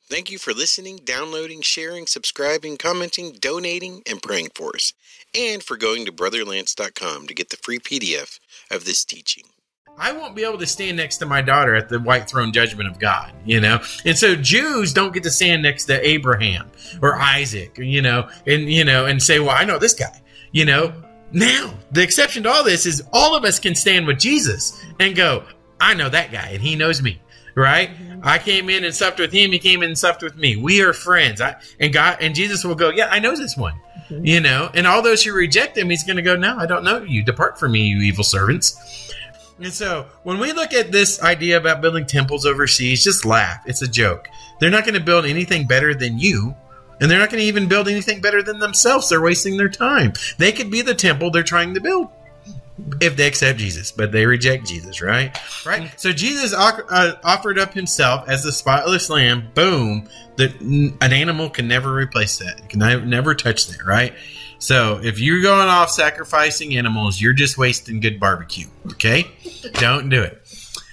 Thank you for listening, downloading, sharing, subscribing, commenting, donating, and praying for us. And for going to BrotherLance.com to get the free PDF of this teaching. I won't be able to stand next to my daughter at the white throne judgment of God, And so Jews don't get to stand next to Abraham or Isaac, and say, well, I know this guy, Now, the exception to all this is all of us can stand with Jesus and go, I know that guy and he knows me. Right? I came in and supped with him. He came in and supped with me. We are friends. And Jesus will go, yeah, I know this one, and all those who reject him, he's going to go, no, I don't know you. Depart from me, you evil servants. And so when we look at this idea about building temples overseas, just laugh. It's a joke. They're not going to build anything better than you. And they're not going to even build anything better than themselves. They're wasting their time. They could be the temple they're trying to build. If they accept Jesus, but they reject Jesus, right? So Jesus offered up himself as the spotless lamb. Boom. An animal can never replace that. It can never touch that, right? So if you're going off sacrificing animals, you're just wasting good barbecue, okay? Don't do it.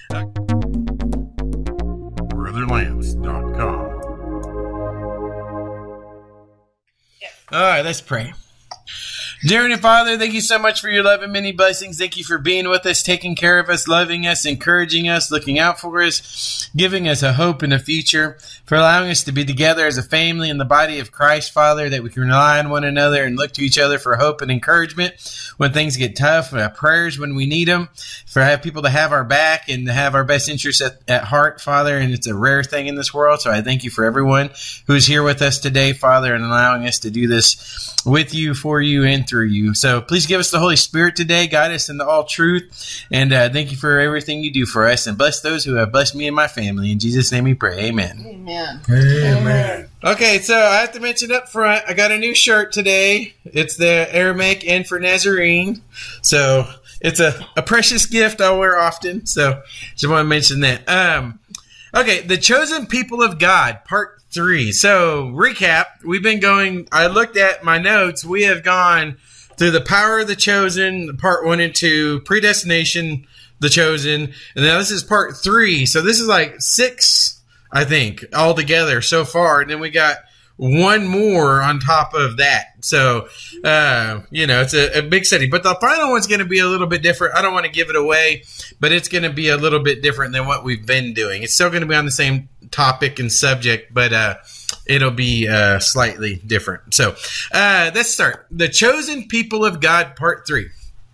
BrotherLance.com. All right, let's pray. Dear Heavenly Father, thank you so much for your love and many blessings. Thank you for being with us, taking care of us, loving us, encouraging us, looking out for us, giving us a hope and a future, for allowing us to be together as a family in the body of Christ, Father, that we can rely on one another and look to each other for hope and encouragement when things get tough, prayers when we need them, for have people to have our back and to have our best interests at heart, Father, and it's a rare thing in this world. So I thank you for everyone who's here with us today, Father, and allowing us to do this with you, for you, and through you. So please give us the Holy Spirit today, guide us into all truth, and thank you for everything you do for us, and bless those who have blessed me and my family. In Jesus' name we pray. Amen. Amen. Okay, so I have to mention up front, I got a new shirt today. It's the Aramaic N for Nazarene. So it's a precious gift I'll wear often. So just want to mention that. Okay, the chosen people of God, part 3. So recap, I looked at my notes. We have gone through the power of the chosen, part 1 and 2, predestination, the chosen, and now this is part 3. So this is like 6, I think, altogether so far. And then we got one more on top of that. So, it's a big study. But the final one's going to be a little bit different. I don't want to give it away, but it's going to be a little bit different than what we've been doing. It's still going to be on the same topic and subject, but it'll be slightly different. So let's start. The Chosen People of God, Part 3.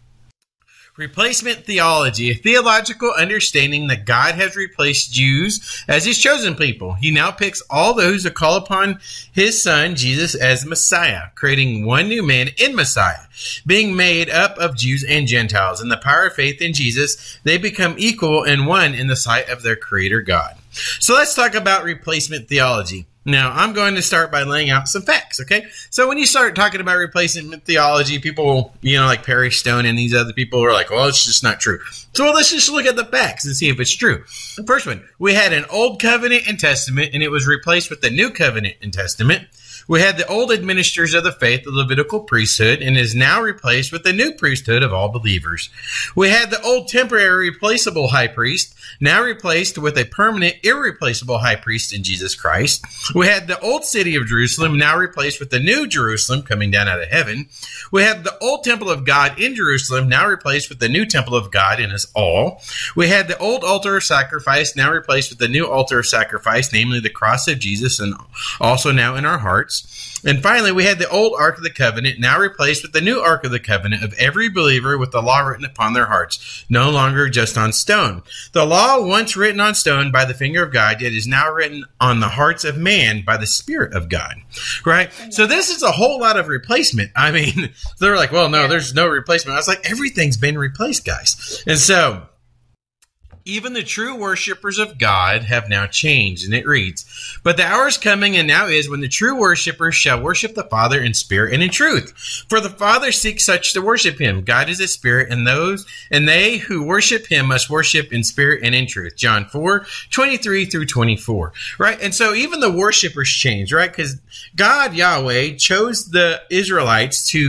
Replacement theology, a theological understanding that God has replaced Jews as his chosen people. He now picks all those who call upon his son, Jesus, as Messiah, creating one new man in Messiah, being made up of Jews and Gentiles. In the power of faith in Jesus, they become equal and one in the sight of their Creator God. So let's talk about replacement theology. Now, I'm going to start by laying out some facts, okay? So when you start talking about replacement theology, people, like Perry Stone and these other people are like, well, it's just not true. So let's just look at the facts and see if it's true. The first one, we had an Old Covenant and Testament, and it was replaced with the New Covenant and Testament. We had the old administrators of the faith, the Levitical priesthood, and is now replaced with the new priesthood of all believers. We had the old temporary replaceable high priest, now replaced with a permanent irreplaceable high priest in Jesus Christ. We had the old city of Jerusalem, now replaced with the new Jerusalem coming down out of heaven. We had the old temple of God in Jerusalem, now replaced with the new temple of God in us all. We had the old altar of sacrifice, now replaced with the new altar of sacrifice, namely the cross of Jesus, and also now in our hearts. And finally, we had the old Ark of the Covenant, now replaced with the new Ark of the Covenant of every believer with the law written upon their hearts, no longer just on stone. The law, once written on stone by the finger of God, yet is now written on the hearts of man by the Spirit of God. Right? So this is a whole lot of replacement. I mean, they're like, well, no, there's no replacement. I was like, everything's been replaced, guys. And so even the true worshipers of God have now changed. And it reads, but the hour is coming and now is when the true worshipers shall worship the Father in spirit and in truth. For the Father seeks such to worship him. God is a spirit, and they who worship him must worship in spirit and in truth. John 4:23 through 24. Right? And so even the worshipers change, right? Because God, Yahweh, chose the Israelites to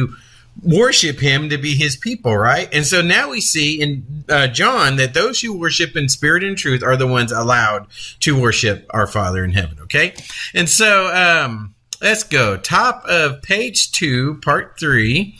worship him to be his people, right? And so now we see in John that those who worship in spirit and truth are the ones allowed to worship our Father in heaven, okay? And so let's go. Top of page 2, part 3.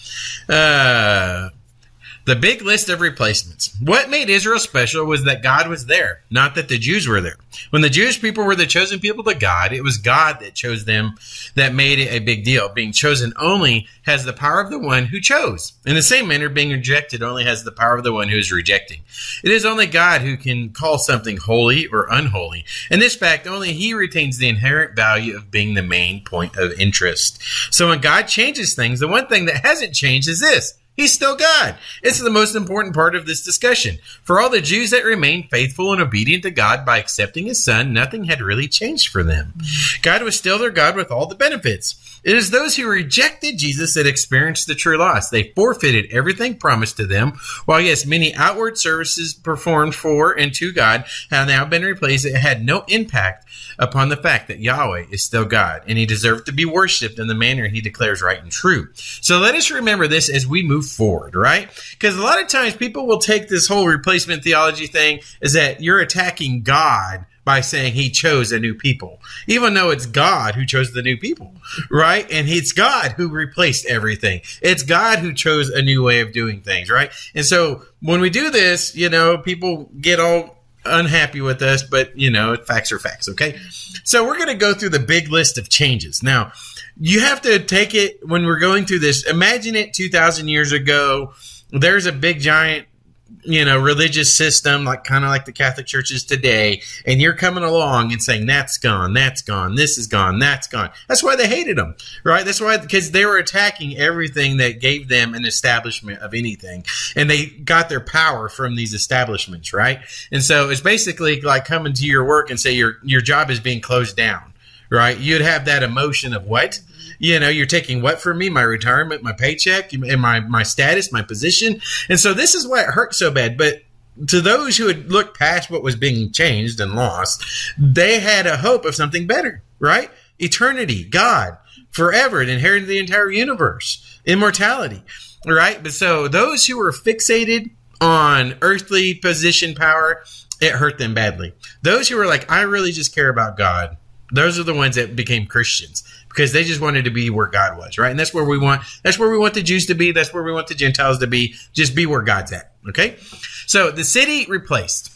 The big list of replacements. What made Israel special was that God was there, not that the Jews were there. When the Jewish people were the chosen people of God, it was God that chose them, that made it a big deal. Being chosen only has the power of the one who chose. In the same manner, being rejected only has the power of the one who is rejecting. It is only God who can call something holy or unholy. In this fact, only he retains the inherent value of being the main point of interest. So when God changes things, the one thing that hasn't changed is this. He's still God. It's the most important part of this discussion. For all the Jews that remained faithful and obedient to God by accepting his son, nothing had really changed for them. God was still their God with all the benefits. It is those who rejected Jesus that experienced the true loss. They forfeited everything promised to them. While yes, many outward services performed for and to God have now been replaced, it had no impact upon the fact that Yahweh is still God, and he deserved to be worshipped in the manner he declares right and true. So let us remember this as we move forward, right? Because a lot of times people will take this whole replacement theology thing is that you're attacking God by saying he chose a new people, even though it's God who chose the new people, right? And it's God who replaced everything. It's God who chose a new way of doing things, right? And so when we do this, people get all unhappy with us, but facts are facts, okay? So we're going to go through the big list of changes. Now, you have to take it when we're going through this. Imagine it 2,000 years ago. There's a big giant, religious system, kind of like the Catholic Church is today, and you're coming along and saying, that's gone, this is gone, that's gone. That's why they hated them, right? That's why, because they were attacking everything that gave them an establishment of anything, and they got their power from these establishments, right? And so it's basically like coming to your work and say your job is being closed down, right? You'd have that emotion of what? You're taking what from me? My retirement, my paycheck, and my status, my position. And so this is why it hurt so bad. But to those who had looked past what was being changed and lost, they had a hope of something better, right? Eternity, God, forever, and inherited the entire universe, immortality, right? But so those who were fixated on earthly position, power, it hurt them badly. Those who were like, I really just care about God, those are the ones that became Christians because they just wanted to be where God was, right? And that's where we want the Jews to be. That's where we want the Gentiles to be. Just be where God's at, okay? So the city replaced.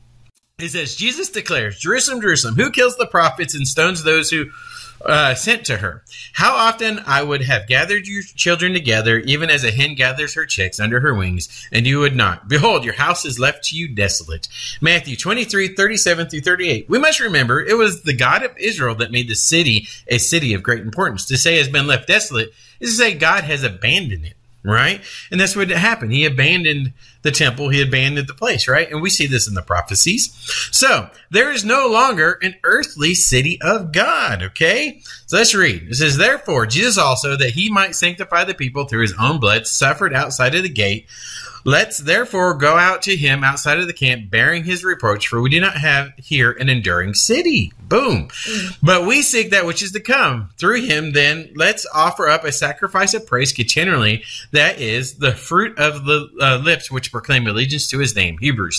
It says, Jesus declares, Jerusalem, Jerusalem, who kills the prophets and stones those who sent to her? How often I would have gathered your children together, even as a hen gathers her chicks under her wings, and you would not. Behold, your house is left to you desolate. Matthew 23:37-38. We must remember it was the God of Israel that made the city a city of great importance. To say it has been left desolate is to say God has abandoned it, right? And that's what happened. He abandoned the temple. He abandoned the place, right? And we see this in the prophecies. So there is no longer an earthly city of God, okay? So let's read. It says, therefore, Jesus also, that he might sanctify the people through his own blood, suffered outside of the gate. Let's therefore go out to him outside of the camp, bearing his reproach, for we do not have here an enduring city. Boom. But we seek that which is to come. Through him, then, let's offer up a sacrifice of praise continually. That is the fruit of the lips which proclaim allegiance to his name. Hebrews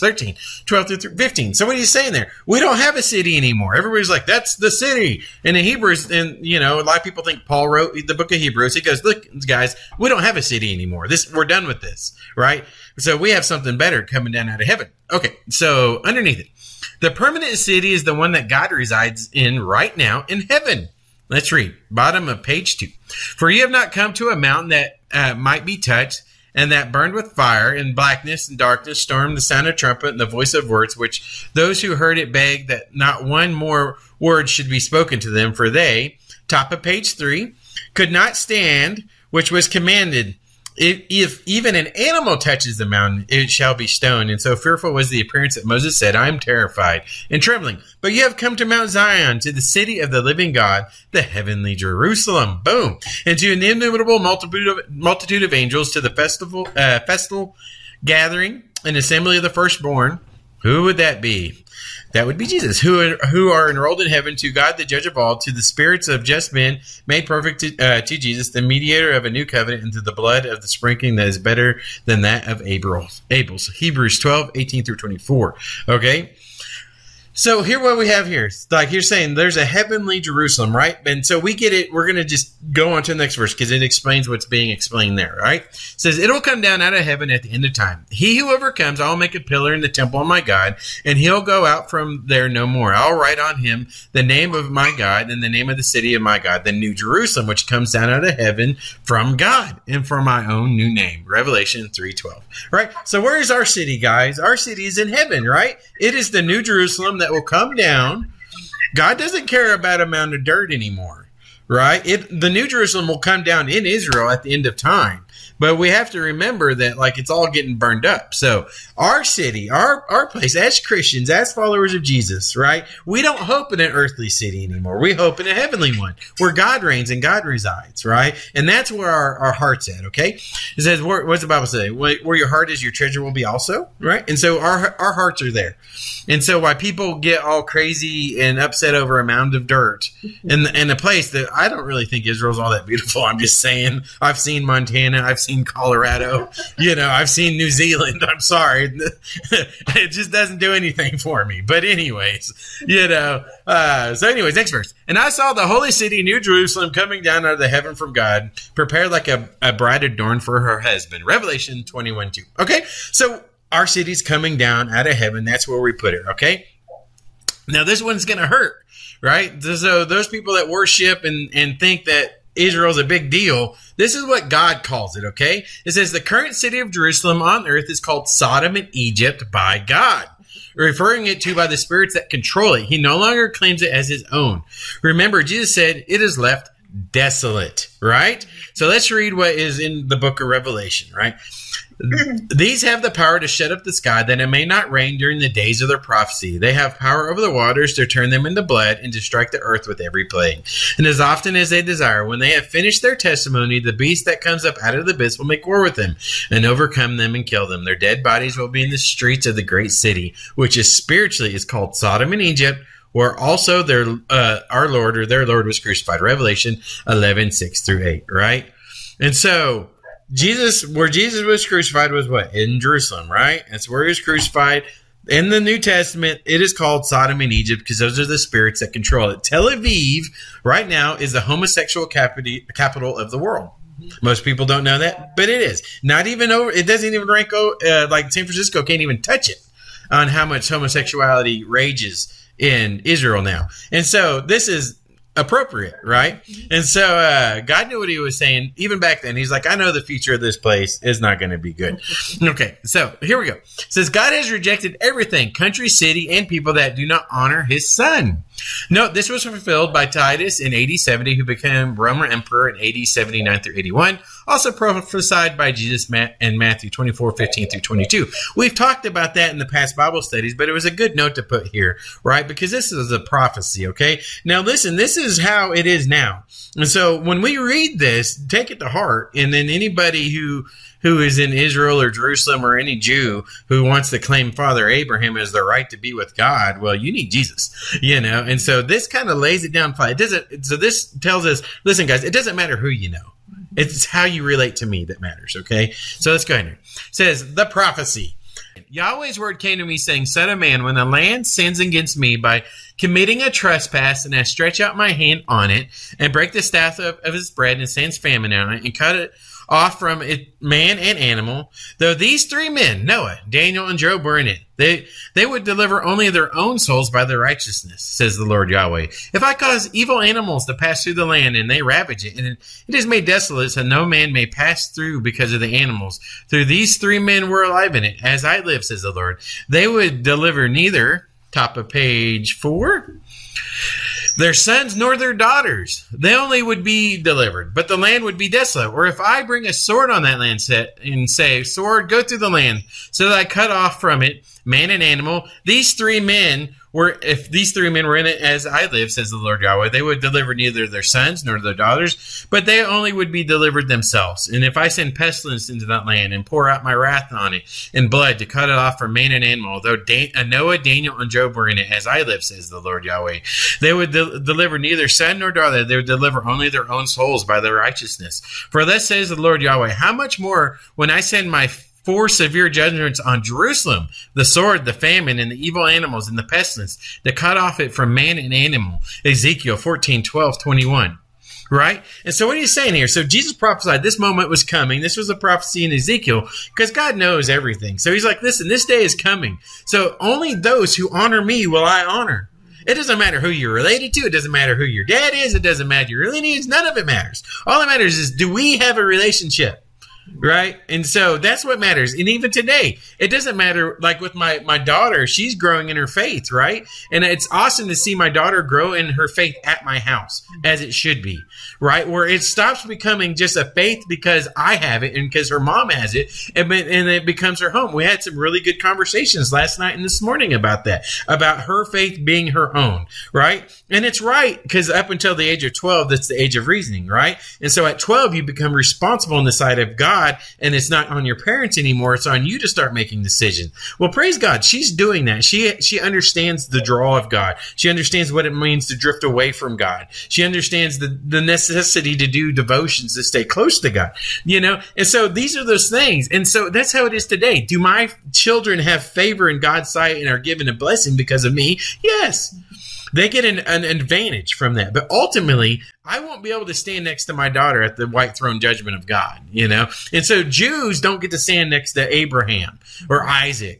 13:12-15. So what are you saying there? We don't have a city anymore. Everybody's like, that's the city. And in Hebrews, and a lot of people think Paul wrote the book of Hebrews. He goes, look, guys, we don't have a city anymore. We're done with this, right? So we have something better coming down out of heaven. Okay, so underneath it. The permanent city is the one that God resides in right now in heaven. Let's read. Bottom of page 2. For you have not come to a mountain that might be touched, and that burned with fire, and blackness and darkness, storm, the sound of trumpet, and the voice of words, which those who heard it begged that not one more word should be spoken to them, for they, top of page 3, could not stand, which was commanded. If even an animal touches the mountain, it shall be stoned. And so fearful was the appearance that Moses said, I am terrified and trembling. But you have come to Mount Zion, to the city of the living God, the heavenly Jerusalem. Boom. And to an innumerable multitude of angels, to the festival gathering, an assembly of the firstborn Who would that be? That would be Jesus, who are enrolled in heaven, to God, the judge of all, to the spirits of just men made perfect, to Jesus, the mediator of a new covenant, and to the blood of the sprinkling that is better than that of Abel's. Hebrews 12:18-24. Okay? So here what we have here, like you're saying, there's a heavenly Jerusalem, right? And so we get it. We're going to just go on to the next verse because it explains what's being explained there, right? It says, it'll come down out of heaven at the end of time. He who overcomes, I'll make a pillar in the temple of my God, and he'll go out from there no more. I'll write on him the name of my God and the name of the city of my God, the new Jerusalem, which comes down out of heaven from God and for my own new name. Revelation 3:12, right? So where is our city, guys? Our city is in heaven, right? It is the new Jerusalem that will come down. God doesn't care about a mound of dirt anymore, right? The New Jerusalem will come down in Israel at the end of time. But we have to remember that, like, it's all getting burned up. So our city, our place, as Christians, as followers of Jesus, right? We don't hope in an earthly city anymore. We hope in a heavenly one where God reigns and God resides, right? And that's where our heart's at, okay? It says, what's the Bible say? Where your heart is, your treasure will be also, right? And so our hearts are there. And so why people get all crazy and upset over a mound of dirt in a place that I don't really think Israel's all that beautiful. I'm just saying, I've seen Montana, I've seen Colorado, I've seen New Zealand. I'm sorry. It just doesn't do anything for me. But anyways, so anyways, next verse. And I saw the holy city, New Jerusalem, coming down out of the heaven from God, prepared like a bride adorned for her husband. Revelation 21:2. Okay, so our city's coming down out of heaven. That's where we put it, okay? Now, this one's going to hurt, right? So those people that worship and think that Israel's a big deal, this is what God calls it, okay? It says, the current city of Jerusalem on earth is called Sodom and Egypt by God, referring it to by the spirits that control it. He no longer claims it as his own. Remember, Jesus said, it is left desolate, right? So let's read what is in the book of Revelation, right? These have the power to shut up the sky that it may not rain during the days of their prophecy. They have power over the waters to turn them into blood and to strike the earth with every plague. And as often as they desire, when they have finished their testimony, the beast that comes up out of the abyss will make war with them and overcome them and kill them. Their dead bodies will be in the streets of the great city, which is spiritually is called Sodom and Egypt, where also our Lord or their Lord was crucified. Revelation 11:6-8, right? And so where Jesus was crucified was what? In Jerusalem, right? That's where he was crucified. In the New Testament, it is called Sodom and Egypt because those are the spirits that control it. Tel Aviv right now is the homosexual capital of the world. Most people don't know that, but it is. Not even over. It doesn't even rank like San Francisco can't even touch it on how much homosexuality rages in Israel now. And so this is appropriate, right? And so God knew what he was saying even back then. He's like, I know the future of this place is not going to be good. Okay, so here we go. It says, God has rejected everything, country, city, and people that do not honor his son. Note, this was fulfilled by Titus in AD 70, who became Roman emperor in AD 79-81. Also prophesied by Jesus in Matthew 24:15-22. We've talked about that in the past Bible studies, but it was a good note to put here, right? Because this is a prophecy, okay? Now listen, this is how it is now. And so when we read this, take it to heart, and then anybody who is in Israel or Jerusalem or any Jew who wants to claim Father Abraham as their right to be with God, well, you need Jesus, And so this kind of lays it down. So this tells us, listen, guys, it doesn't matter who you know. It's how you relate to me that matters, okay? So let's go ahead here. It says, the prophecy. Yahweh's word came to me saying, Son of man, when the land sins against me by committing a trespass, and I stretch out my hand on it and break the staff of his bread and sends famine on it and cut it off from it, man and animal, though these three men, Noah, Daniel, and Job, were in it, they would deliver only their own souls by their righteousness, says the Lord Yahweh. If I cause evil animals to pass through the land, and they ravage it, and it is made desolate, so no man may pass through because of the animals, through these three men were alive in it, as I live, says the Lord, they would deliver neither, top of page 4, their sons nor their daughters. They only would be delivered, but the land would be desolate. Or if I bring a sword on that land and say, sword, go through the land, so that I cut off from it man and animal, these three men were, if these three men were in it as I live, says the Lord Yahweh, they would deliver neither their sons nor their daughters, but they only would be delivered themselves. And if I send pestilence into that land and pour out my wrath on it in blood to cut it off from man and animal, though Noah, Daniel, and Job were in it as I live, says the Lord Yahweh, they would deliver neither son nor daughter. They would deliver only their own souls by their righteousness. For thus says the Lord Yahweh, how much more when I send my 4 severe judgments on Jerusalem, the sword, the famine, and the evil animals, and the pestilence, to cut off it from man and animal. Ezekiel 14:12-21. Right? And so what are you saying here? So Jesus prophesied this moment was coming. This was a prophecy in Ezekiel because God knows everything. So he's like, listen, this day is coming. So only those who honor me will I honor. It doesn't matter who you're related to. It doesn't matter who your dad is. It doesn't matter your lineage. None of it matters. All that matters is, do we have a relationship? Right? And so that's what matters. And even today, it doesn't matter. Like with my daughter, she's growing in her faith, right? And it's awesome to see my daughter grow in her faith at my house, as it should be, right? Where it stops becoming just a faith because I have it and because her mom has it, and it becomes her home. We had some really good conversations last night and this morning about that, about her faith being her own, right? And it's right, because up until the age of 12, that's the age of reasoning, right? And so at 12, you become responsible on the side of God, and it's not on your parents anymore. It's on you to start making decisions. Well, praise God. She's doing that. She understands the draw of God. She understands what it means to drift away from God. She understands the necessity to do devotions to stay close to God, you know? And so these are those things. And so that's how it is today. Do my children have favor in God's sight and are given a blessing because of me? Yes. They get an advantage from that. But ultimately, I won't be able to stand next to my daughter at the white throne judgment of God, you know? And so Jews don't get to stand next to Abraham or Isaac,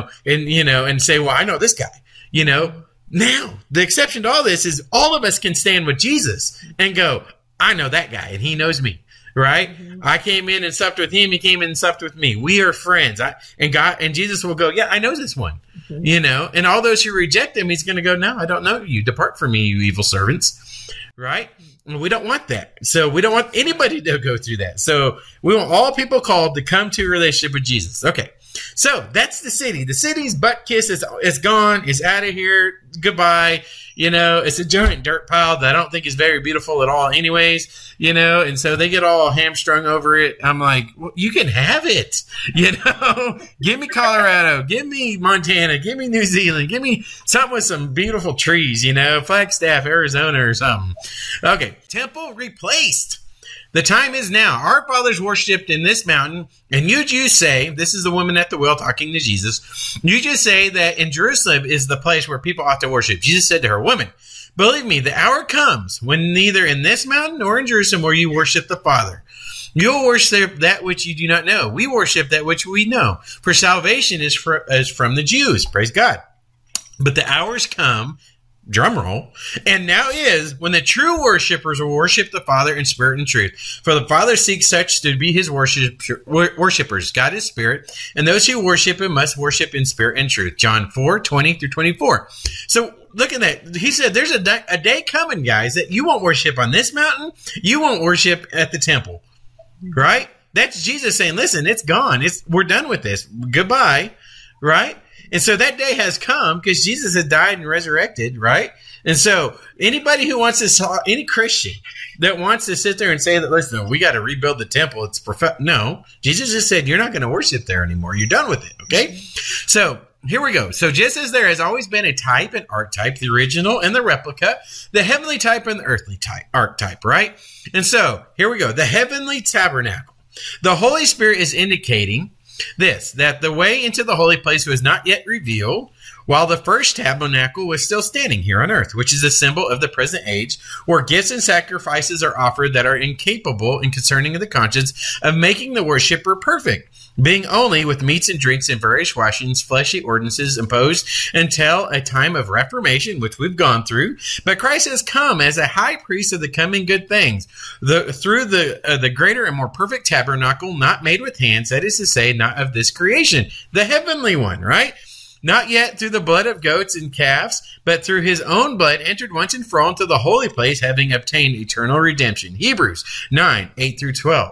and say, well, I know this guy, you know? Now, the exception to all this is all of us can stand with Jesus and go, I know that guy and he knows me. Right? Mm-hmm. I came in and supped with him. He came in and supped with me. We are friends. And Jesus will go, yeah, I know this one, mm-hmm. you know, and all those who reject him, he's going to go, no, I don't know you. Depart from me, you evil servants. Right? And we don't want that. So we don't want anybody to go through that. So we want all people called to come to a relationship with Jesus. Okay. So that's the city. The city's butt kiss is gone. It's out of here. Goodbye. You know, it's a giant dirt pile that I don't think is very beautiful at all anyways, you know, and so they get all hamstrung over it. I'm like, well, you can have it, you know, give me Colorado, give me Montana, give me New Zealand, give me something with some beautiful trees, you know, Flagstaff, Arizona or something. Okay, temple replaced. The time is now. Our fathers worshipped in this mountain, and you Jews say, this is the woman at the well talking to Jesus, you just say that in Jerusalem is the place where people ought to worship. Jesus said to her, woman, believe me, the hour comes when neither in this mountain nor in Jerusalem will you worship the Father. You'll worship that which you do not know. We worship that which we know. For salvation is from the Jews. Praise God. But the hours come, drum roll, and now is when the true worshipers will worship the Father in spirit and truth. For the Father seeks such to be his worshipers. God is spirit, and those who worship him must worship in spirit and truth. John 4:20-24. So look at that. He said there's a day coming, guys, that you won't worship on this mountain. You won't worship at the temple, right? That's Jesus saying, listen, it's gone. We're done with this. Goodbye, right? And so that day has come because Jesus has died and resurrected, right? And so anybody who wants to, any Christian that wants to sit there and say that, listen, we got to rebuild the temple, it's perfect. No, Jesus just said, you're not going to worship there anymore. You're done with it, okay? So here we go. So just as there has always been a type and archetype, the original and the replica, the heavenly type and the earthly type, archetype, right? And so here we go. The heavenly tabernacle. The Holy Spirit is indicating this, that the way into the holy place was not yet revealed, while the first tabernacle was still standing here on earth, which is a symbol of the present age, where gifts and sacrifices are offered that are incapable in concerning the conscience of making the worshiper perfect, being only with meats and drinks and various washings, fleshly ordinances imposed until a time of reformation, which we've gone through. But Christ has come as a high priest of the coming good things, through the greater and more perfect tabernacle, not made with hands, that is to say, not of this creation, the heavenly one, right? Not yet through the blood of goats and calves, but through his own blood entered once and for all into the holy place, having obtained eternal redemption. Hebrews 9:8-12.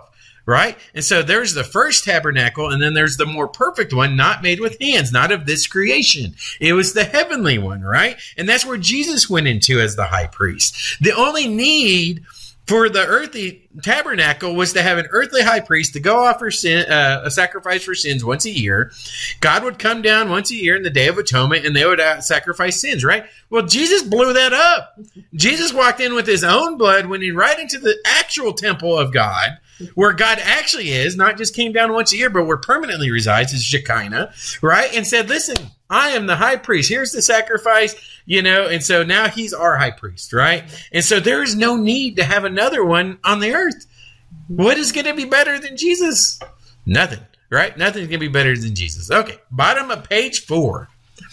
right? And so there's the first tabernacle, and then there's the more perfect one, not made with hands, not of this creation. It was the heavenly one, right? And that's where Jesus went into as the high priest. The only need for the earthly tabernacle was to have an earthly high priest to go offer a sacrifice for sins once a year. God would come down once a year in the Day of Atonement, and they would sacrifice sins, right? Well, Jesus blew that up. Jesus walked in with his own blood, went in right into the actual temple of God, where God actually is, not just came down once a year, but where permanently resides, is Shekinah, right? And said, listen, I am the high priest. Here's the sacrifice, and so now he's our high priest, right? And so there is no need to have another one on the earth. What is going to be better than Jesus? Nothing, right? Nothing's going to be better than Jesus. Okay, bottom of page 4.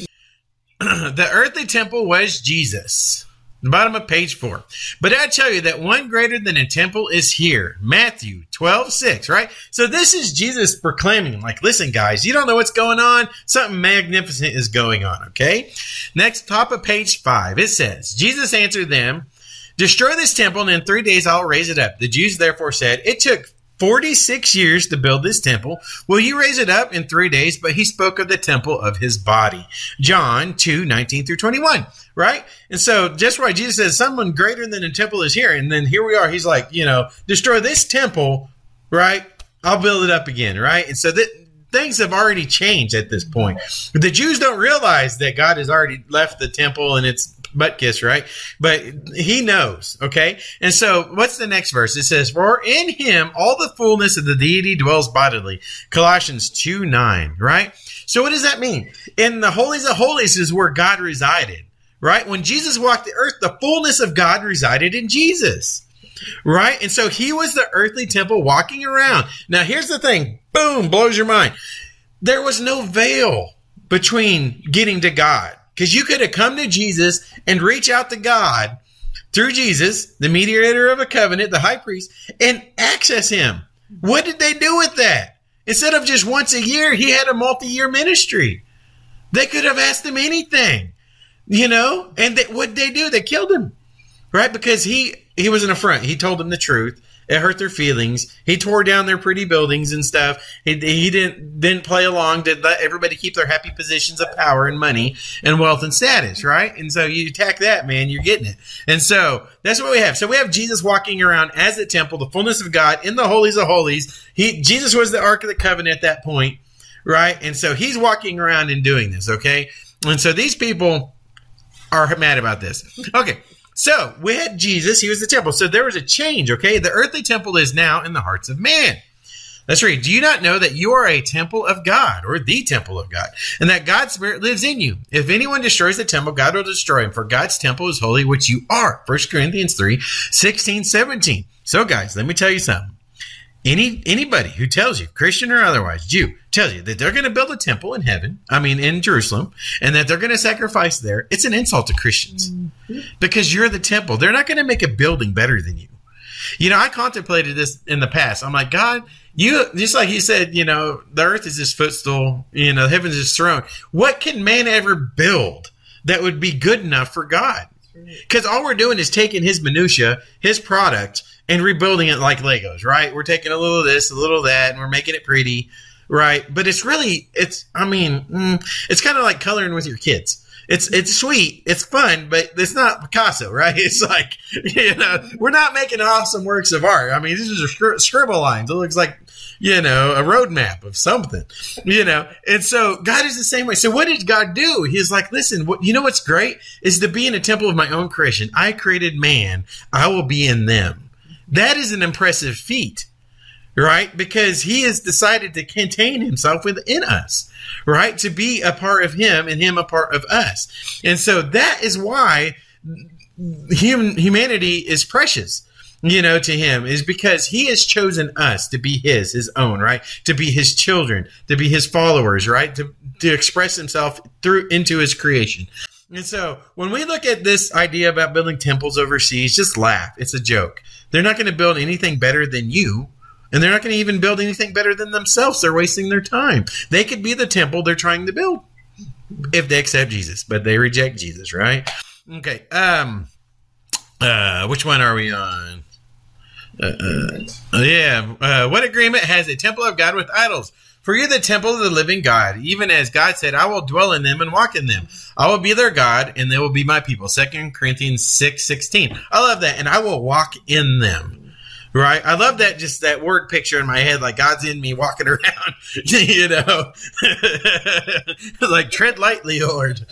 The earthly temple was Jesus. The bottom of page 4. But I tell you that one greater than a temple is here. Matthew 12:6, right? So this is Jesus proclaiming, like, listen, guys, you don't know what's going on. Something magnificent is going on, okay? Next, top of page 5, it says, Jesus answered them, destroy this temple, and in 3 days I'll raise it up. The Jews therefore said, it took 46 years to build this temple. Will you raise it up in 3 days? But he spoke of the temple of his body. John 2:19-21, right? And so just why Jesus says someone greater than a temple is here. And then here we are. He's like, destroy this temple, right? I'll build it up again, right? And so things have already changed at this point. The Jews don't realize that God has already left the temple and it's butt kiss, right? But he knows, okay? And so what's the next verse? It says, for in him all the fullness of the deity dwells bodily. Colossians 2:9, right? So what does that mean? In the holies of holies is where God resided, right? When Jesus walked the earth, the fullness of God resided in Jesus, right? And so he was the earthly temple walking around. Now here's the thing, boom, blows your mind. There was no veil between getting to God. Because you could have come to Jesus and reach out to God through Jesus, the mediator of a covenant, the high priest, and access him. What did they do with that? Instead of just once a year, he had a multi-year ministry. They could have asked him anything, and what did they do? They killed him, right? Because he was an affront. He told them the truth. It hurt their feelings. He tore down their pretty buildings and stuff. He didn't play along, did let everybody keep their happy positions of power and money and wealth and status, right? And so you attack that, man, you're getting it. And so that's what we have. So we have Jesus walking around as the temple, the fullness of God in the holies of holies. Jesus was the Ark of the Covenant at that point, right? And so he's walking around and doing this, okay? And so these people are mad about this. Okay. So we had Jesus. He was the temple. So there was a change, okay? The earthly temple is now in the hearts of man. Let's read. Do you not know that you are a temple of God, or the temple of God, and that God's Spirit lives in you? If anyone destroys the temple, God will destroy him, for God's temple is holy, which you are. 1 Corinthians 3:16-17. So guys, let me tell you something. Anybody who tells you, Christian or otherwise, Jew, tells you that they're going to build a temple in Jerusalem, and that they're going to sacrifice there, it's an insult to Christians. Because you're the temple. They're not going to make a building better than you. I contemplated this in the past. I'm like, God, you, just like he said, the earth is his footstool, the heavens is his throne. What can man ever build that would be good enough for God? Because all we're doing is taking his minutia, his product, and rebuilding it like Legos, right? We're taking a little of this, a little of that, and we're making it pretty, right? But it's kind of like coloring with your kids. It's sweet, it's fun, but it's not Picasso, right? It's like, we're not making awesome works of art. I mean, these are scribble lines. It looks like, a roadmap of something, And so God is the same way. So what did God do? He's like, listen, what's great is to be in a temple of my own creation. I created man. I will be in them. That is an impressive feat, right? Because he has decided to contain himself within us, right? To be a part of him and him a part of us. And so that is why humanity is precious, to him, is because he has chosen us to be his own, right? To be his children, to be his followers, right? To express himself into his creation. And so when we look at this idea about building temples overseas, just laugh. It's a joke. They're not going to build anything better than you, and they're not going to even build anything better than themselves. They're wasting their time. They could be the temple they're trying to build if they accept Jesus, but they reject Jesus, right? Okay. Which one are we on? What agreement has a temple of God with idols? For you're the temple of the living God, even as God said, I will dwell in them and walk in them. I will be their God, and they will be my people. 2 Corinthians 6:16. I love that. And I will walk in them. Right? I love that, just that word picture in my head, like God's in me walking around, you know, like tread lightly, Lord.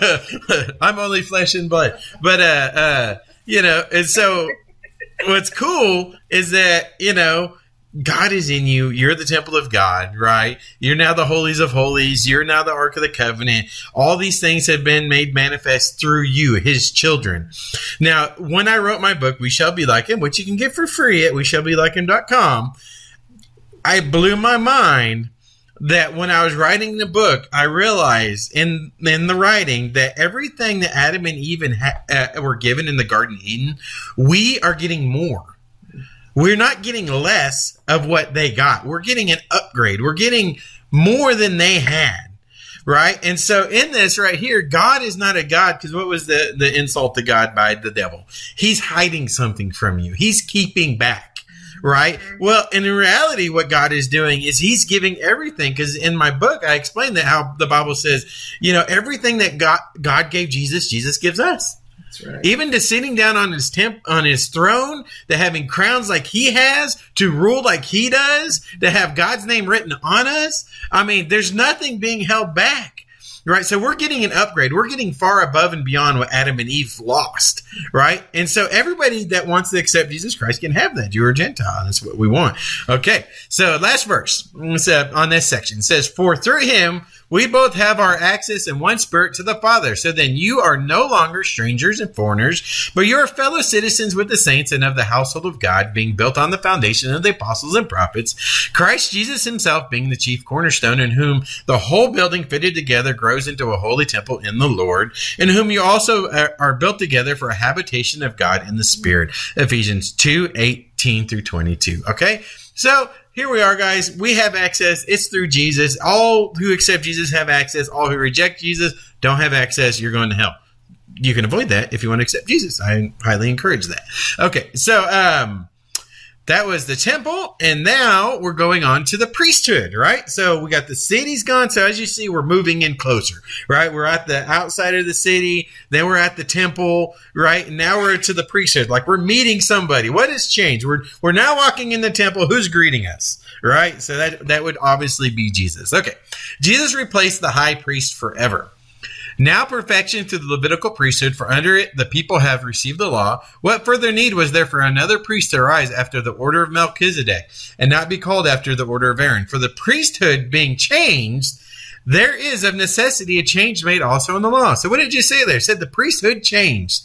I'm only flesh and blood. But, you know, and so what's cool is that, you know, God is in you. You're the temple of God, right? You're now the holies of holies. You're now the Ark of the Covenant. All these things have been made manifest through you, his children. Now, when I wrote my book, We Shall Be Like Him, which you can get for free at weshallbelikeHim.com, I blew my mind that when I was writing the book, I realized in the writing that everything that Adam and Eve were given in the Garden of Eden, we are getting more. We're not getting less of what they got. We're getting an upgrade. We're getting more than they had, right? And so in this right here, God is not a God, because what was the insult to God by the devil? He's hiding something from you. He's keeping back, right? Well, in reality, what God is doing is he's giving everything, because in my book, I explained that how the Bible says, you know, everything that God gave Jesus, Jesus gives us. Right. Even to sitting down on his throne, to having crowns like he has, to rule like he does, to have God's name written on us. I mean, there's nothing being held back, right? So we're getting an upgrade. We're getting far above and beyond what Adam and Eve lost, right? And so everybody that wants to accept Jesus Christ can have that. Jew or Gentile. That's what we want. Okay. So last verse on this section says, for through him, we both have our access in one spirit to the Father. So then you are no longer strangers and foreigners, but you are fellow citizens with the saints and of the household of God, being built on the foundation of the apostles and prophets, Christ Jesus himself being the chief cornerstone, in whom the whole building fitted together grows into a holy temple in the Lord, in whom you also are built together for a habitation of God in the Spirit. Ephesians 2:18 through 22. Okay? So here we are, guys. We have access. It's through Jesus. All who accept Jesus have access. All who reject Jesus don't have access. You're going to hell. You can avoid that if you want to accept Jesus. I highly encourage that. Okay, so that was the temple, and now we're going on to the priesthood, right? So we got the city's gone. So as you see, we're moving in closer, right? We're at the outside of the city. Then we're at the temple, right? And now we're to the priesthood. Like we're meeting somebody. What has changed? We're now walking in the temple. Who's greeting us, right? So that would obviously be Jesus. Okay. Jesus replaced the high priest forever. Now perfection through the Levitical priesthood, for under it the people have received the law. What further need was there for another priest to arise after the order of Melchizedek, and not be called after the order of Aaron? For the priesthood being changed, there is of necessity a change made also in the law. So what did you say there? It said the priesthood changed.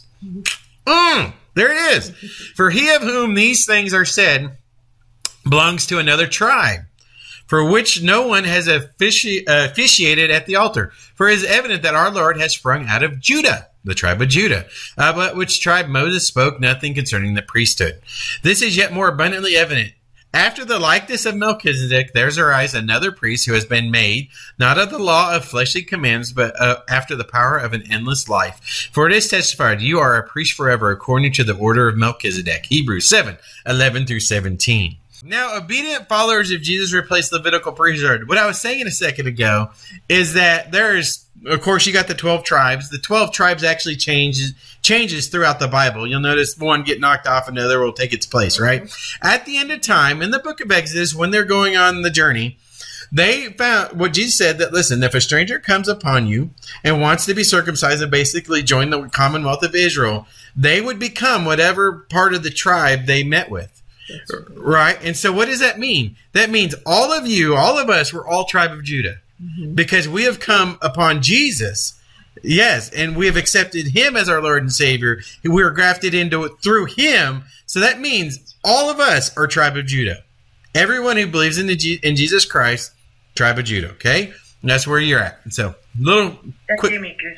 There it is. For he of whom these things are said belongs to another tribe, for which no one has officiated at the altar. For it is evident that our Lord has sprung out of Judah, the tribe of Judah, but which tribe Moses spoke nothing concerning the priesthood. This is yet more abundantly evident. After the likeness of Melchizedek, there's arise another priest who has been made, not of the law of fleshly commands, but after the power of an endless life. For it is testified, you are a priest forever, according to the order of Melchizedek. Hebrews 7:11 through 17. Now, obedient followers of Jesus replace Levitical priesthood. What I was saying a second ago is that there's, of course, you got the 12 tribes. The 12 tribes actually changes throughout the Bible. You'll notice one get knocked off, another will take its place, right? At the end of time, in the book of Exodus, when they're going on the journey, they found what Jesus said, that, listen, if a stranger comes upon you and wants to be circumcised and basically join the Commonwealth of Israel, they would become whatever part of the tribe they met with. Right. And so what does that mean? That means all of you, all of us, we're all tribe of Judah, because we have come upon Jesus. Yes. And we have accepted him as our Lord and Savior. We are grafted into it through him. So that means all of us are tribe of Judah. Everyone who believes in Jesus Christ, tribe of Judah. Okay. And that's where you're at. And so quick.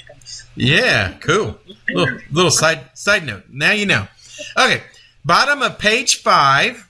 Yeah. Cool. Little side note. Now you know. Okay. Bottom of page 5,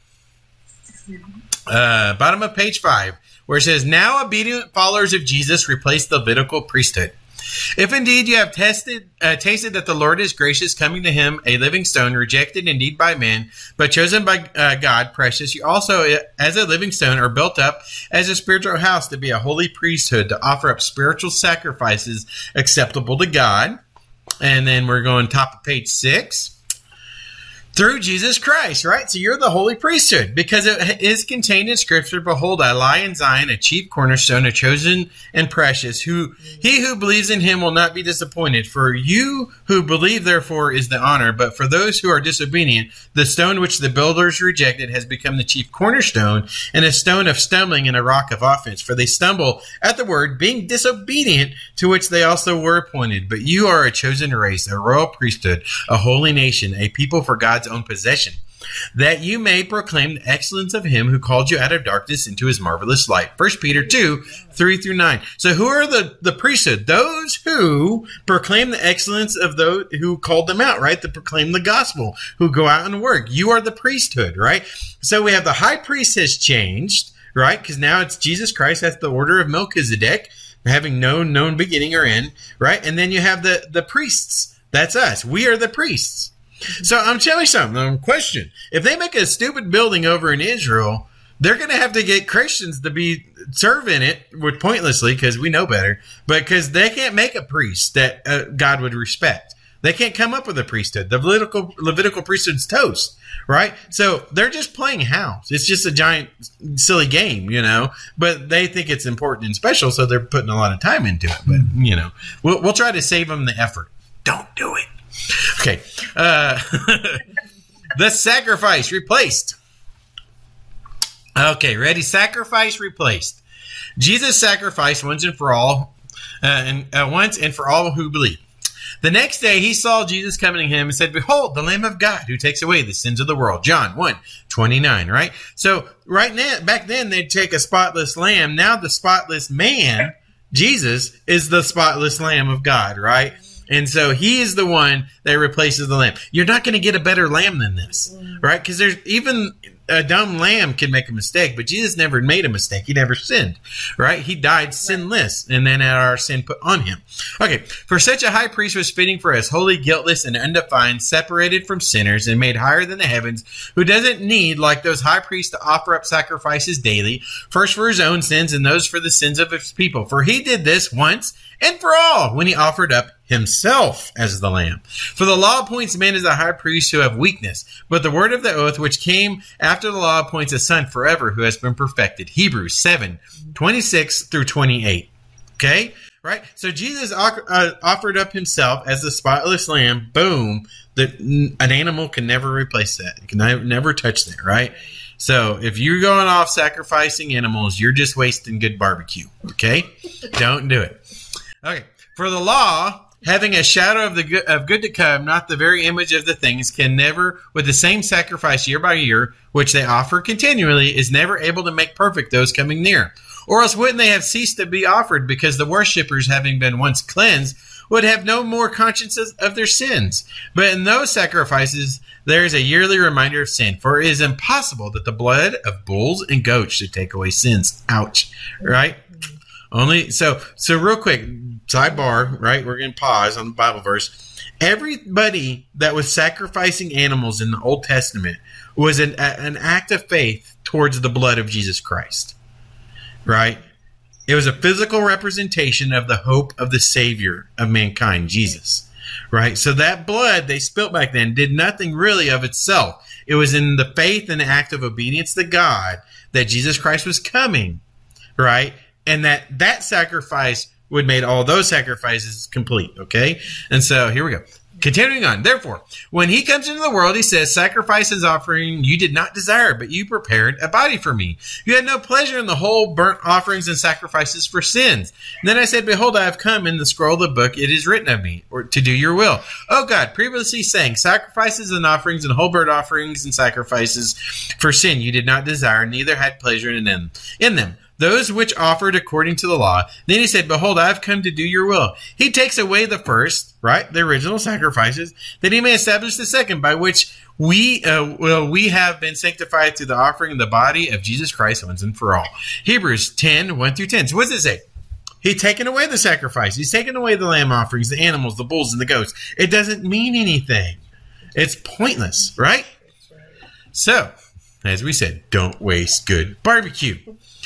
where it says, now obedient followers of Jesus replace the Levitical priesthood. If indeed you have tasted that the Lord is gracious, coming to him a living stone, rejected indeed by men, but chosen by God, precious, you also as a living stone are built up as a spiritual house to be a holy priesthood, to offer up spiritual sacrifices acceptable to God. And then we're going top of page 6. Through Jesus Christ, right? So you're the holy priesthood because it is contained in Scripture. Behold, I lie in Zion, a chief cornerstone, a chosen and precious. He who believes in him will not be disappointed. For you who believe, therefore, is the honor. But for those who are disobedient, the stone which the builders rejected has become the chief cornerstone and a stone of stumbling and a rock of offense. For they stumble at the word, being disobedient, to which they also were appointed. But you are a chosen race, a royal priesthood, a holy nation, a people for God's own possession, that you may proclaim the excellence of him who called you out of darkness into his marvelous light. 1 Peter 2, 3-9. So who are the priesthood? Those who proclaim the excellence of those who called them out, right? To proclaim the gospel, who go out and work. You are the priesthood, right? So we have the high priest has changed, right? Because now it's Jesus Christ. That's the order of Melchizedek, having no known beginning or end, right? And then you have the priests. That's us. We are the priests. So I'm telling you something. Question. If they make a stupid building over in Israel, they're going to have to get Christians to serve in it pointlessly because we know better, but because they can't make a priest that God would respect. They can't come up with a priesthood. The Levitical priesthood's toast, right? So they're just playing house. It's just a giant silly game, but they think it's important and special, so they're putting a lot of time into it. But, we'll try to save them the effort. Don't do it. Okay. The sacrifice replaced. Okay, ready? Sacrifice replaced. Jesus sacrificed once and for all, once and for all who believe. The next day he saw Jesus coming to him and said, "Behold, the Lamb of God who takes away the sins of the world." John 1:29, right? So right now, back then they'd take a spotless lamb. Now the spotless man, Jesus, is the spotless Lamb of God, right? And so he is the one that replaces the lamb. You're not going to get a better lamb than this, right? Because there's even a dumb lamb can make a mistake, but Jesus never made a mistake. He never sinned, right? He died sinless and then had our sin put on him. Okay, for such a high priest was fitting for us, holy, guiltless, and undefiled, separated from sinners and made higher than the heavens, who doesn't need, like those high priests, to offer up sacrifices daily, first for his own sins and those for the sins of his people. For he did this once and for all when he offered up himself as the lamb. For the law appoints men as a high priest who have weakness, but the word of the oath which came after the law appoints a son forever who has been perfected. Hebrews 7:26-28. Okay? Right? So Jesus offered up himself as the spotless lamb. Boom. An animal can never replace that. It can never touch that, right? So if you're going off sacrificing animals, you're just wasting good barbecue. Okay? Don't do it. Okay. For the law, having a shadow of good to come, not the very image of the things, can never, with the same sacrifice year by year, which they offer continually, is never able to make perfect those coming near. Or else wouldn't they have ceased to be offered, because the worshippers, having been once cleansed, would have no more consciences of their sins. But in those sacrifices, there is a yearly reminder of sin, for it is impossible that the blood of bulls and goats should take away sins. Ouch. Right? So real quick, sidebar, right? We're going to pause on the Bible verse. Everybody that was sacrificing animals in the Old Testament was an act of faith towards the blood of Jesus Christ, right? It was a physical representation of the hope of the Savior of mankind, Jesus, right? So that blood they spilt back then did nothing really of itself. It was in the faith and the act of obedience to God that Jesus Christ was coming, right? And that sacrifice would make all those sacrifices complete, okay? And so here we go. Continuing on. Therefore, when he comes into the world, he says, sacrifices offering you did not desire, but you prepared a body for me. You had no pleasure in the whole burnt offerings and sacrifices for sins. And then I said, behold, I have come. In the scroll of the book it is written of me, or to do your will. O God, previously saying, sacrifices and offerings and whole burnt offerings and sacrifices for sin you did not desire, neither had pleasure in them. Those which offered according to the law. Then he said, behold, I have come to do your will. He takes away the first, right, the original sacrifices, that he may establish the second, by which we have been sanctified through the offering of the body of Jesus Christ once and for all. Hebrews 10:1-10. So what does it say? He's taken away the sacrifice. He's taken away the lamb offerings, the animals, the bulls, and the goats. It doesn't mean anything. It's pointless, right? So, as we said, don't waste good barbecue.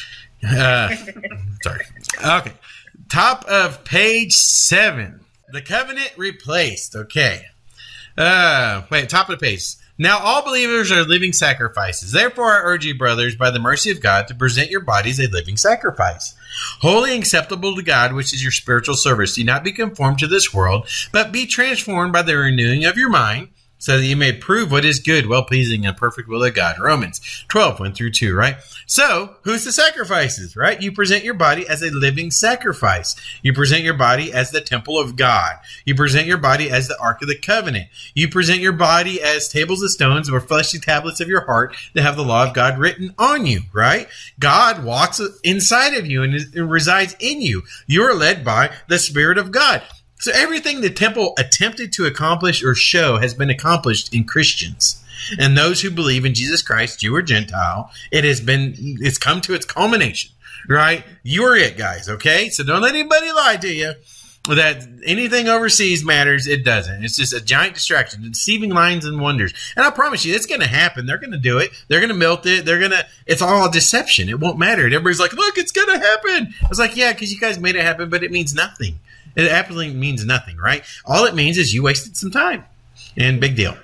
Sorry. Okay. Top of page 7. The covenant replaced. Okay. Top of the page. Now all believers are living sacrifices. Therefore, I urge you, brothers, by the mercy of God, to present your bodies a living sacrifice, holy and acceptable to God, which is your spiritual service. Do not be conformed to this world, but be transformed by the renewing of your mind, so that you may prove what is good, well-pleasing, and perfect will of God. Romans 12, 1-2, right? So, who's the sacrifices, right? You present your body as a living sacrifice. You present your body as the temple of God. You present your body as the Ark of the Covenant. You present your body as tables of stones or fleshy tablets of your heart that have the law of God written on you, right? God walks inside of you and resides in you. You are led by the Spirit of God. So everything the temple attempted to accomplish or show has been accomplished in Christians. And those who believe in Jesus Christ, Jew or Gentile, it's come to its culmination, right? You're it, guys, okay? So don't let anybody lie to you that anything overseas matters. It doesn't. It's just a giant distraction, deceiving lines and wonders. And I promise you, it's going to happen. They're going to do it. They're going to melt it. It's all deception. It won't matter. And everybody's like, look, it's going to happen. I was like, yeah, because you guys made it happen, but it means nothing. It absolutely means nothing, right? All it means is you wasted some time. And big deal,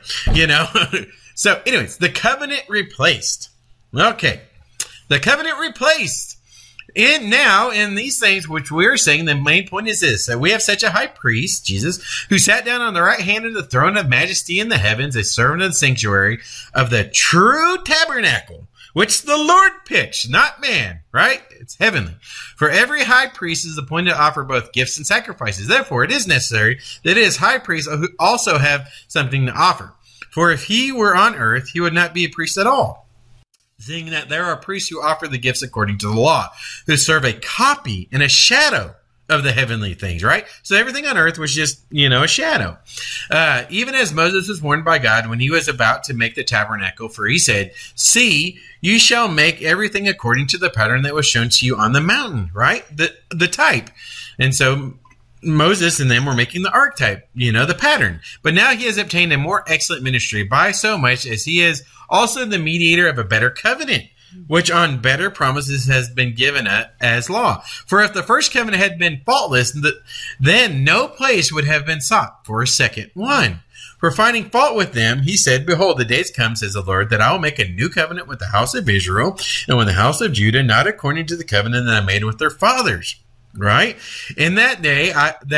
So anyways, the covenant replaced. Okay. The covenant replaced. And now in these things which we're saying, the main point is this, that we have such a high priest, Jesus, who sat down on the right hand of the throne of majesty in the heavens, a servant of the sanctuary of the true tabernacle, which the Lord pitched, not man, right? It's heavenly. For every high priest is appointed to offer both gifts and sacrifices. Therefore, it is necessary that his high priest also have something to offer. For if he were on earth, he would not be a priest at all, seeing that there are priests who offer the gifts according to the law, who serve a copy and a shadow of the heavenly things, right? So everything on earth was just, a shadow. Even as Moses was warned by God when he was about to make the tabernacle, for he said, see, you shall make everything according to the pattern that was shown to you on the mountain, right? The type. And so Moses and them were making the archetype, the pattern. But now he has obtained a more excellent ministry by so much as he is also the mediator of a better covenant, which on better promises has been given as law. For if the first covenant had been faultless, then no place would have been sought for a second one. For finding fault with them, he said, behold, the days come, says the Lord, that I will make a new covenant with the house of Israel and with the house of Judah, not according to the covenant that I made with their fathers. Right? In that day,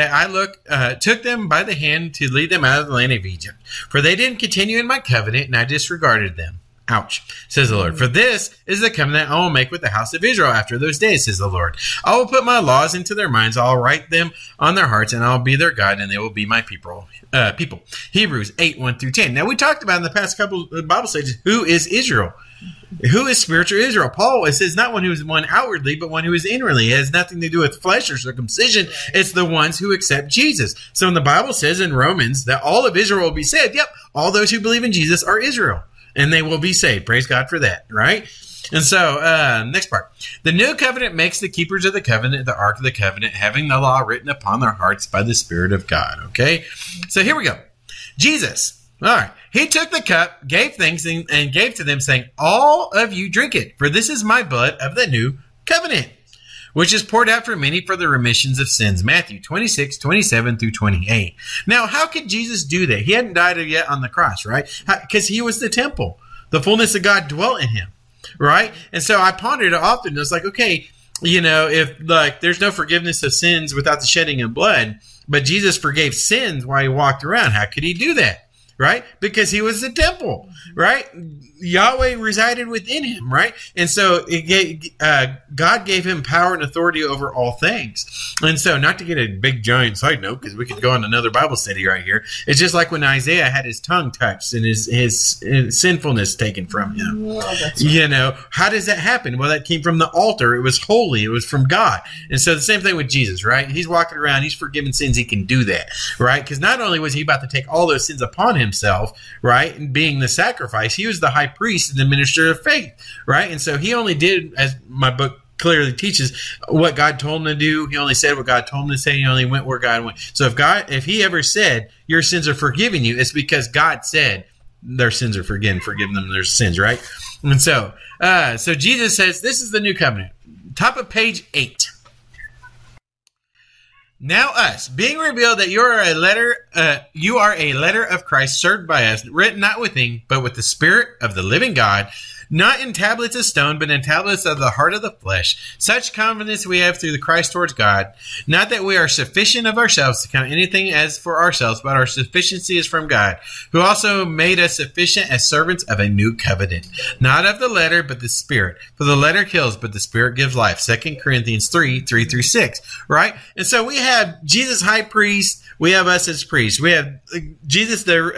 I took them by the hand to lead them out of the land of Egypt. For they didn't continue in my covenant, and I disregarded them. Ouch, says the Lord. For this is the covenant I will make with the house of Israel after those days, says the Lord. I will put my laws into their minds. I will write them on their hearts, and I will be their God, and they will be my people. Hebrews 8, 1-10. Now, we talked about in the past couple of Bible studies, who is Israel? Who is spiritual Israel? Paul says not one who is one outwardly, but one who is inwardly. It has nothing to do with flesh or circumcision. It's the ones who accept Jesus. So when the Bible says in Romans that all of Israel will be saved, yep, all those who believe in Jesus are Israel, and they will be saved. Praise God for that, right? And so, next part. The new covenant makes the keepers of the covenant, the ark of the covenant, having the law written upon their hearts by the Spirit of God, okay? So here we go. Jesus. All right. He took the cup, gave thanks, and gave to them, saying, all of you drink it, for this is my blood of the new covenant, which is poured out for many for the remissions of sins. Matthew 26, 27-28. Now, how could Jesus do that? He hadn't died yet on the cross, right? Because he was the temple. The fullness of God dwelt in him, right? And so I pondered it often. It's like, okay, if there's no forgiveness of sins without the shedding of blood, but Jesus forgave sins while he walked around, how could he do that? Right? Because he was the temple, right? Yahweh resided within him, right? And so God gave him power and authority over all things. And so, not to get a big giant side note, because we could go on another Bible study right here. It's just like when Isaiah had his tongue touched and his sinfulness taken from him. Oh, that's right. How does that happen? Well, that came from the altar. It was holy. It was from God. And so the same thing with Jesus, right? He's walking around. He's forgiven sins. He can do that, right? Because not only was he about to take all those sins upon himself, right, and being the sacrifice, he was the high priest and the minister of faith, right? And so he only did, as my book clearly teaches what God told him to do. He only said what God told him to say. He only went where God went. So if he ever said your sins are forgiven you, it's because God said their sins are forgiven. Forgive them their sins, right? And so Jesus says this is the new covenant. Top of page 8. Now us, being revealed that you are a letter of Christ, served by us, written not with ink, but with the Spirit of the living God, not in tablets of stone, but in tablets of the heart of the flesh. Such confidence we have through the Christ towards God. Not that we are sufficient of ourselves to count anything as for ourselves, but our sufficiency is from God, who also made us sufficient as servants of a new covenant. Not of the letter, but the Spirit. For the letter kills, but the Spirit gives life. 2 Corinthians 3:3-6. Right? And so we have Jesus high priest. We have us as priests. We have Jesus with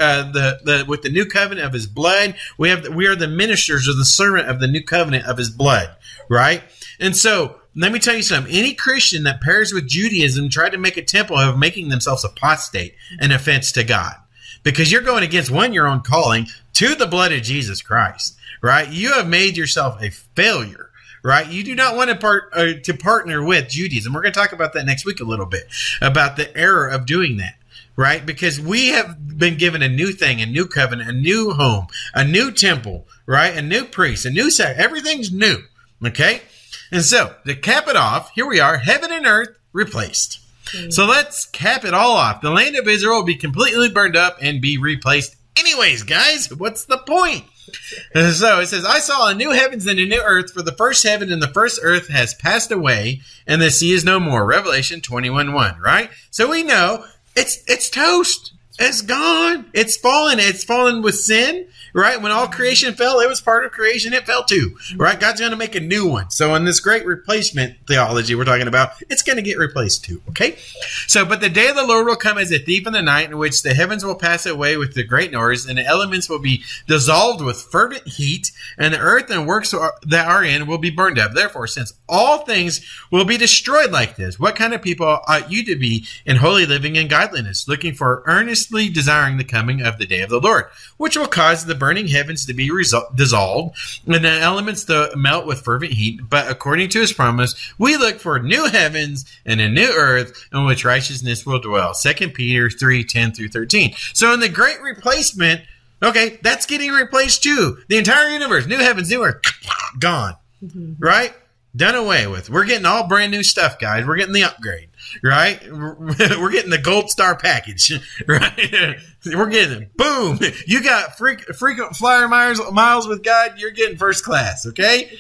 the new covenant of his blood. We are the ministers or the servant of the new covenant of his blood, right? And so let me tell you something. Any Christian that pairs with Judaism tried to make a temple of making themselves apostate, an offense to God, because you're going against your own calling, to the blood of Jesus Christ, right? You have made yourself a failure. Right? You do not want to partner with Judaism. We're going to talk about that next week a little bit, about the error of doing that, right? Because we have been given a new thing, a new covenant, a new home, a new temple, right? A new priest, a new sacrifice. Everything's new, okay? And so, to cap it off, here we are, heaven and earth replaced. So let's cap it all off. The land of Israel will be completely burned up and be replaced anyways, guys. What's the point? And so it says, I saw a new heavens and a new earth, for the first heaven and the first earth has passed away, and the sea is no more. Revelation 21:1, right? So we know it's toast. It's gone. It's fallen. It's fallen with sin, right? When all creation fell, it was part of creation. It fell too, right? God's going to make a new one. So in this great replacement theology we're talking about, it's going to get replaced too, okay? So, but the day of the Lord will come as a thief in the night, in which the heavens will pass away with the great noise, and the elements will be dissolved with fervent heat, and the earth and works that are in will be burned up. Therefore, since all things will be destroyed like this, what kind of people ought you to be in holy living and godliness, looking for earnestly desiring the coming of the day of the Lord, which will cause the burning heavens to be dissolved and the elements to melt with fervent heat? But according to his promise, we look for new heavens and a new earth in which righteousness will dwell. 2 Peter 3:10-13. So in the great replacement, okay, that's getting replaced too. The entire universe, new heavens, new earth, gone, right? Done away with. We're getting all brand new stuff, guys. We're getting the upgrade, right? We're getting the gold star package, right? We're getting it. Boom. You got frequent flyer miles with God. You're getting first class, okay?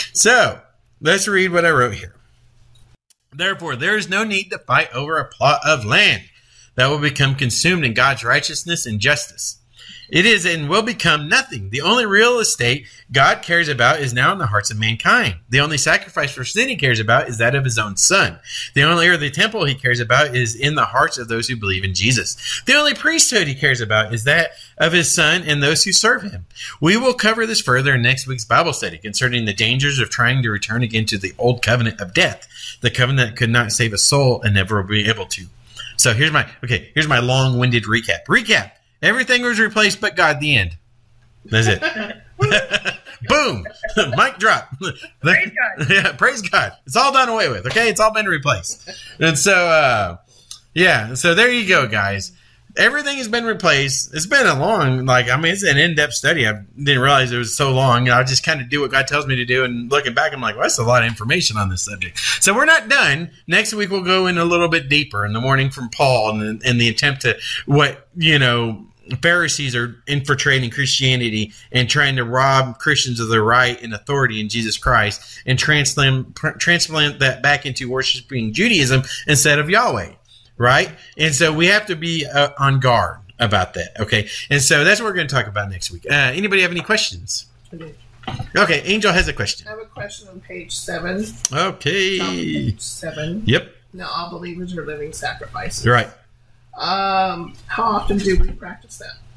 So let's read what I wrote here. Therefore, there is no need to fight over a plot of land that will become consumed in God's righteousness and justice. It is and will become nothing. The only real estate God cares about is now in the hearts of mankind. The only sacrifice for sin he cares about is that of his own son. The only earthly temple he cares about is in the hearts of those who believe in Jesus. The only priesthood he cares about is that of his son and those who serve him. We will cover this further in next week's Bible study concerning the dangers of trying to return again to the old covenant of death, the covenant that could not save a soul and never will be able to. So here's my long-winded recap. Everything was replaced but God, the end. That's it. Boom. Mic drop. Praise God. Yeah, praise God. It's all done away with, okay? It's all been replaced. And so, so there you go, guys. Everything has been replaced. It's been it's an in-depth study. I didn't realize it was so long. I just kind of do what God tells me to do, and looking back, I'm like, well, that's a lot of information on this subject. So we're not done. Next week, we'll go in a little bit deeper in the morning from Paul and the attempt to Pharisees are infiltrating Christianity and trying to rob Christians of their right and authority in Jesus Christ and transplant that back into worshiping Judaism instead of Yahweh, right? And so we have to be on guard about that, okay? And so that's what we're going to talk about next week. Anybody have any questions? Okay, Angel has a question. I have a question on page 7. Okay. Page 7. Yep. Now, all believers are living sacrifices. Right. How often do we practice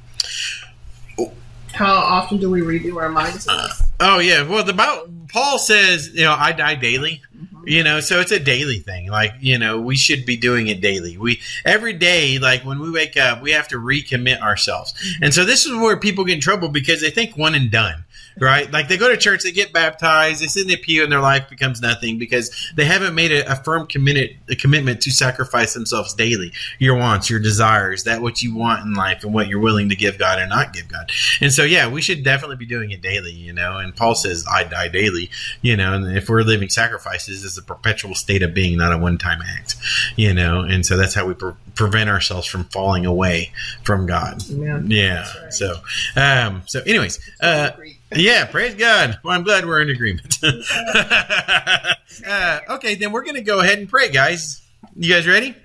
that? How often do we renew our minds in this? Oh, yeah. Well, Paul says, I die daily. Mm-hmm. So it's a daily thing. We should be doing it daily. Every day, when we wake up, we have to recommit ourselves. And so this is where people get in trouble because they think one and done, right? Like they go to church, they get baptized, they sit in the pew, and their life becomes nothing because they haven't made a firm commitment to sacrifice themselves daily. Your wants, your desires, that what you want in life, and what you're willing to give God or not give God. And so, yeah, we should definitely be doing it daily, you know. And Paul says, "I die daily," you know. And if we're living sacrifices, it's a perpetual state of being, not a one-time act, you know. And so that's how we prevent ourselves from falling away from God. Yeah. Right. So anyways, yeah, praise God. Well, I'm glad we're in agreement. Okay, then we're going to go ahead and pray, guys. You guys ready?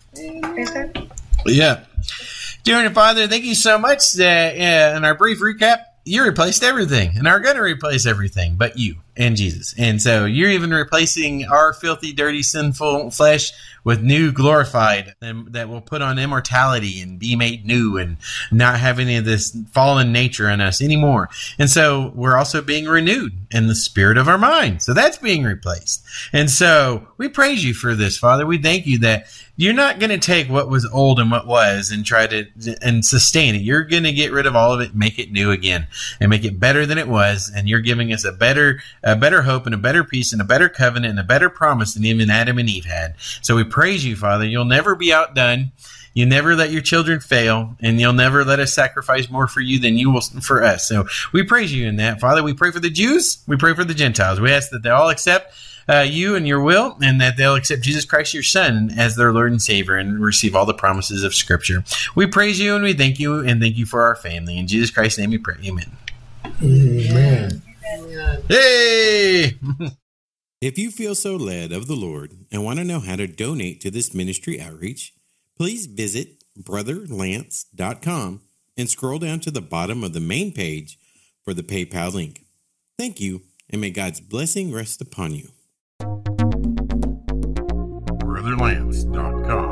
Yeah. Dear Heavenly Father, thank you so much that in our brief recap, you replaced everything and are going to replace everything but you and Jesus. And so you're even replacing our filthy, dirty, sinful flesh with new glorified that will put on immortality and be made new and not have any of this fallen nature in us anymore. And so we're also being renewed in the spirit of our mind. So that's being replaced. And so we praise you for this, Father. We thank you that you're not going to take what was old and what was and try to and sustain it. You're going to get rid of all of it, make it new again, and make it better than it was. And you're giving us a better hope and a better peace and a better covenant and a better promise than even Adam and Eve had. So we praise you, Father. You'll never be outdone. You never let your children fail, and you'll never let us sacrifice more for you than you will for us. So we praise you in that, Father. We pray for the Jews. We pray for the Gentiles. We ask that they all accept you and your will, and that they'll accept Jesus Christ, your Son, as their Lord and Savior, and receive all the promises of Scripture. We praise you and we thank you, and thank you for our family. In Jesus Christ's name we pray. Amen. Amen. Hey! If you feel so led of the Lord and want to know how to donate to this ministry outreach, please visit brotherlance.com and scroll down to the bottom of the main page for the PayPal link. Thank you, and may God's blessing rest upon you. brotherlance.com